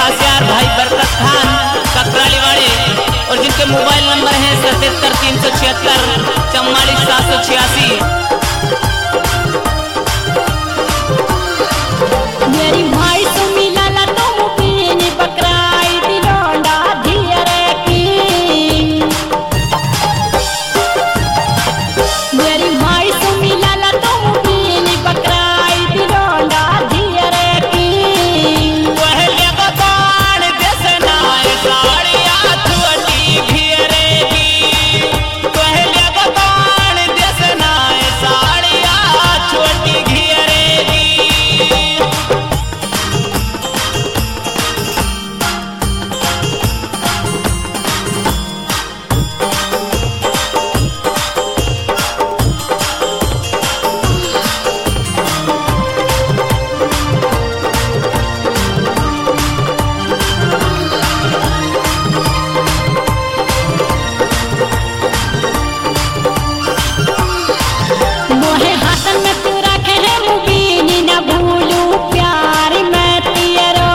खास यार भाई बरकत खान ककराली वाले और जिनके मोबाइल नंबर है 77 376 44 786। मेरी भाई तो मिला ला तो मुपीन बकराई दिलोंडा धीरे की। मेरी भाई तो मिला ला तो मुपीन बकराई दिलोंडा धीरे की। पहले बतान देसना साड़िया छोटी घेरे की। पहले बतान देसना साड़िया छोटी घेरे की। मोहे हाथन में तू रखे है मुबीन न भूलू प्यार मैं तेरो।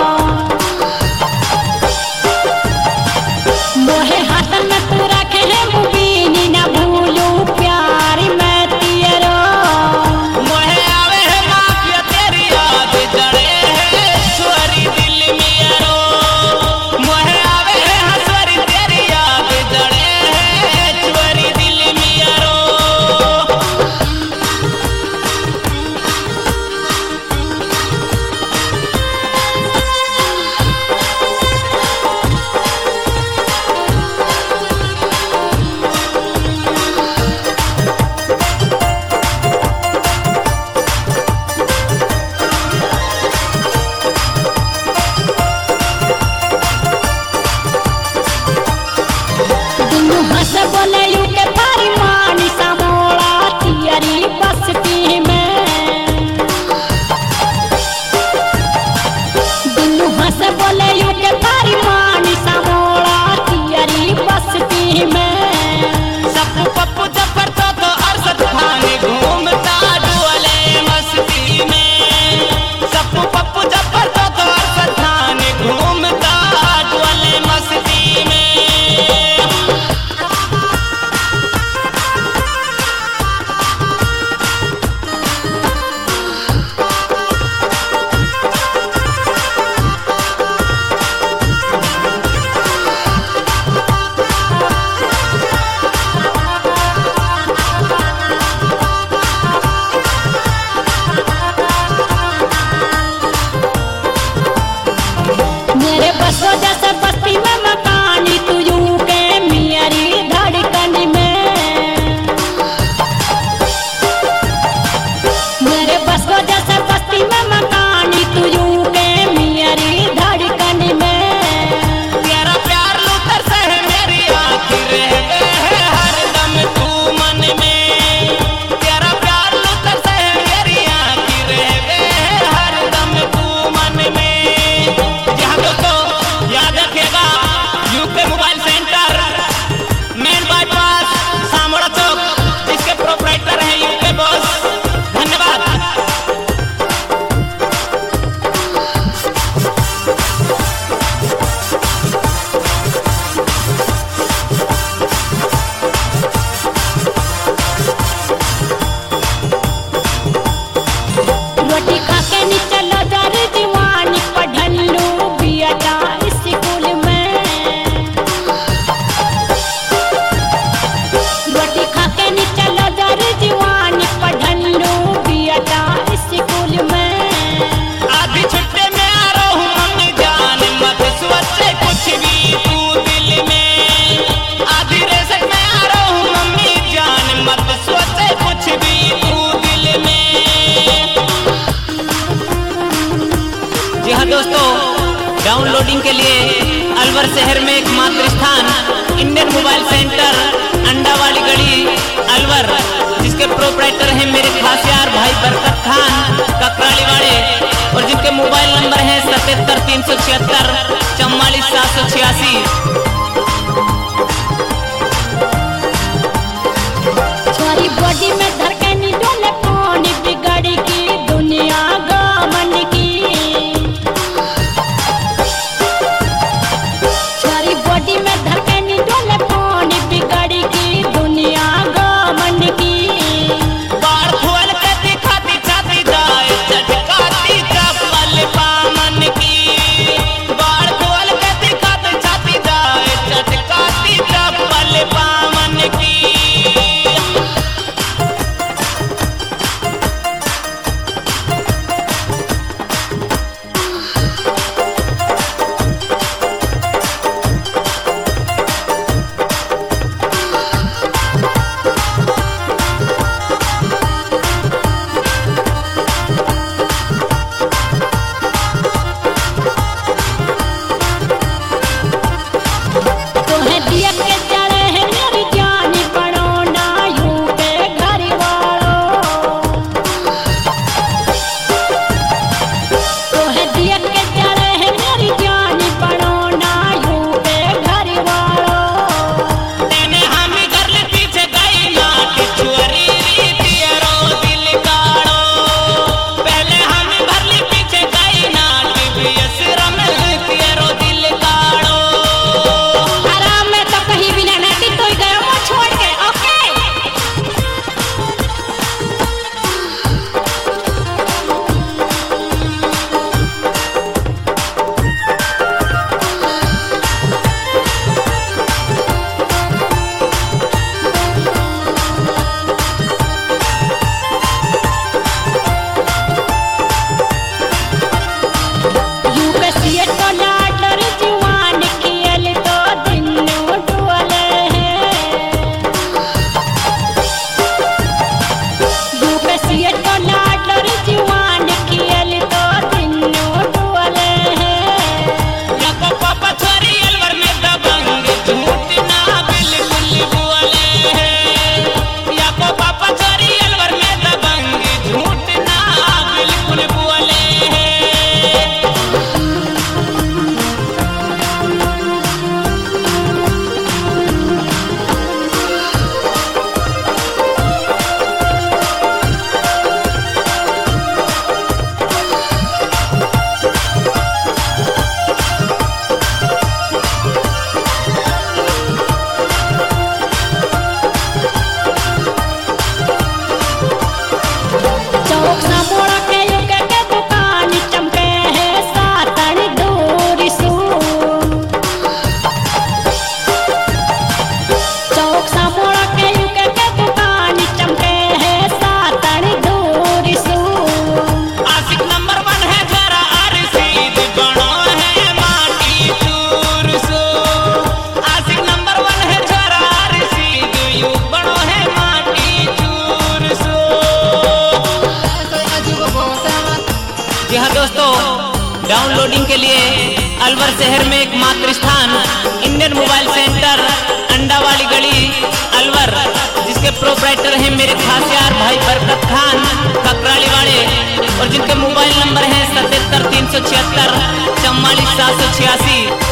मोहे हाथन में तू रखे है मुबीन न भूलू प्यार मैं तेरो। मोहे आवे है माफिया तेरी याद जड़े है छोरी दिल मियारो। मोहे आवे है हसवरी तेरी याद जड़े है छोरी दिल मियारो। दुनू हंस बोले यू के भारी मानी समोड़ा तियरी बस्ती में। दुनू हंस बोले यू के भारी मानी समोड़ा तियरी बस्ती में। सप्पू पप्पू जफर तो अरसद खान घूमता डोले मस्ती में। सप्पू पप्पू जफर तो अरसद खान घूमता डोले मस्ती में। मेरे बसो जैसे बस्ती में मकानी तू यूं के मेरी धड़कन में। मेरे बसो जैसे बस्ती में मकानी तू यूं के मेरी धड़कन में। तेरा प्यार लुतर से है मेरी आखिर है हरदम तू मन में। तेरा प्यार लुतर से है मेरी आखिर है हरदम तू मन में। यहाँ दोस्तों याद रखिएगा UK mobile centre main bypass Samoda Chowk इसके प्रोपराइटर हैं यूके बॉस। धन्यवाद। रोटी खा के नी चलो दर दीवानी पढ़न लू बियाटा स्कूल में। रोटी खा के नी चलो दर दीवानी पढ़न लू बियाटा स्कूल में। आधी छुट्टे में आ रहा हूँ मम्मी जान मत सोचे कुछ भी तू दिल में। आधी रेसक में आ रहा हूँ मम्मी जान मत सोचे कुछ भी तू दिल में। जी हाँ दोस्तों डाउनलोडिंग के लिए अलवर शहर में एकमात्र स्थान इंडियन मोबाइल सेंटर अंडा वाली गली अलवर जिसके प्रोपराइटर हैं मेरे खास यार भाई बरकत खान ककराली वाले और जिनके मोबाइल नंबर है 77 376 44 786। छोरी बॉडी में धड़कनी डोले पानी बिगड़ की दुनिया गमन की। जी हाँ दोस्तों, डाउनलोडिंग के लिए अलवर शहर में एक मात्र स्थान इंडियन मोबाइल सेंटर, अंडा वाली गली, अलवर, जिसके प्रोपराइटर हैं मेरे खास यार भाई बरकत खान ककराली वाले, और जिनके मोबाइल नंबर हैं 77 376 44 786।